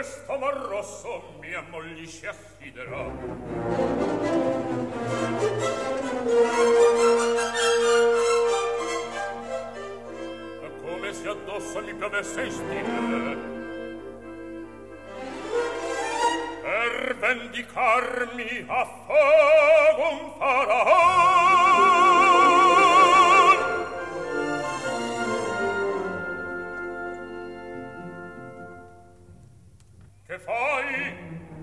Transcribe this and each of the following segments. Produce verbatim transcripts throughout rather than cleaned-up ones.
questo mar rosso mi ammollisce a sidera. Come se addosso mi piovesse in stile, per vendicarmi a fuoco un faraon. Che fai?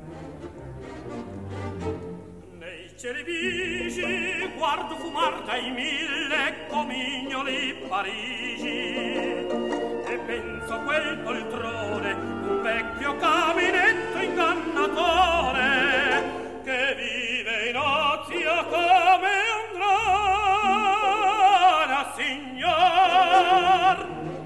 Nei cieli vigi guardo fumar dai mille comignoli Parigi e penso a quel poltrone, un vecchio caminetto ingannatore che vive in ozio come un grana signor.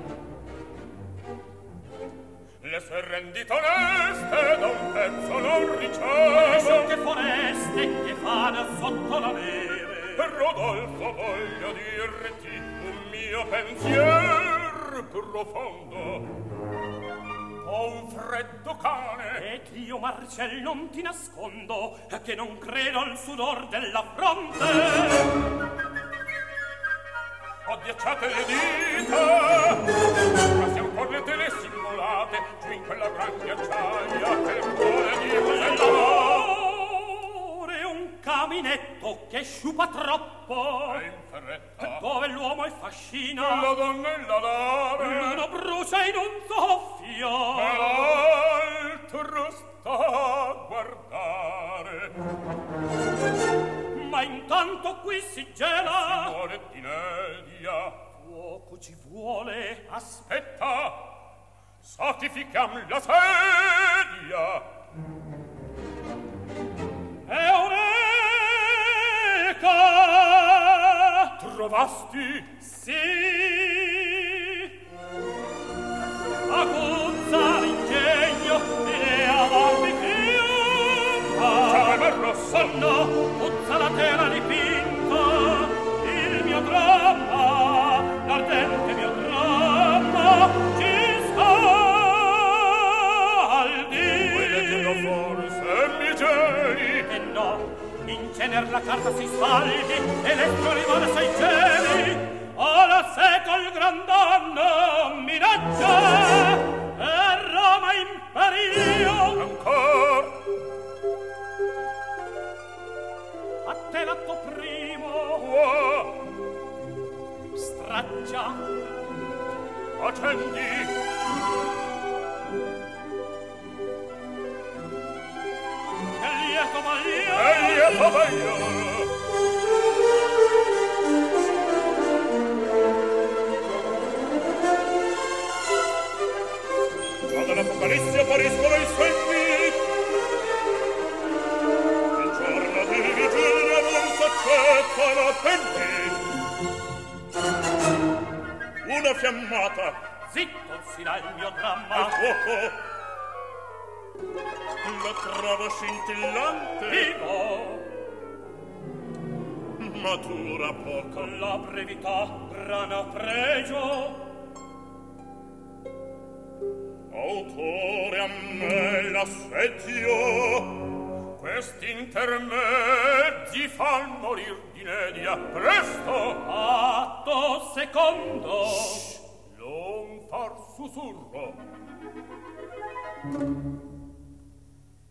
Le sue rendite oneste da un pezzo non ricevo, e son che foreste che fanno sotto la neve. Rodolfo, voglio dirti un mio pensier profondo. Ho un freddo cane e ch'io, Marcel, non ti nascondo, che non credo al sudor della fronte. Ho ghiacciate le dita, ma se ancor le tele simulate, giù in quella gran ghiacciaia che il cuore di l'amore è un caminetto che sciupa troppo, è in fretta, dove l'uomo è fascina, la donna è la nave, l'uno brucia in un soffio, e l'altro sta a guardare. Ma intanto qui si gela, signore d'inedia, fuoco ci vuole. Aspetta, satificam la sedia. Eureka! Trovasti? Sì! Aguzza l'ingegno, l'idea vorbi triunfa. Ciao, rosso! Oh no, puzza la terra dipinta, il mio dramma, l'ardente mio dramma, ci scaldi. Vuoi leggerlo forse, mi geli? E no, in cener la carta si sfaldi, elettro rimane sei cieli, ora seco il gran danno minaccia, e Roma in periglio. Ancor? A te l'atto primo, Qua? straccia, Accendi! e lieto maglione, E lieto maglione! Già dall'Apocalisse appariscono i segni. Il giorno di vigilia non s'accettano pendenti. Una fiammata zitto si dà il mio dramma, al fuoco. La trovo scintillante, vivo, ma dura poco. la brevità grana pregio. Autore a me l'assedio, questi intermezzi fan morir d'inedia. Presto! Atto secondo, non far susurro.